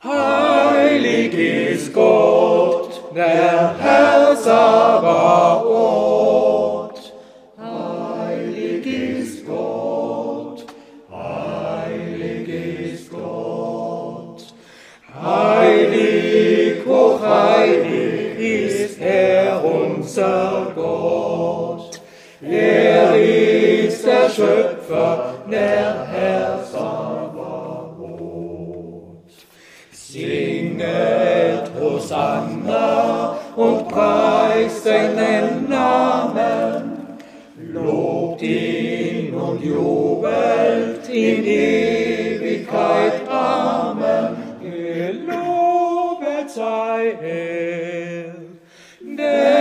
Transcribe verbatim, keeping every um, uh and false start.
Heilig ist Gott, der Herr Sabaoth. Heilig ist Gott, heilig ist Gott. Heilig, hochheilig ist er, unser Gott. Er ist der Schöpfer, der Herr Sabaoth. Singet Hosanna und preist seinen Namen. Lobt ihn und jubelt in Ewigkeit. Amen. Gelobet sei er, der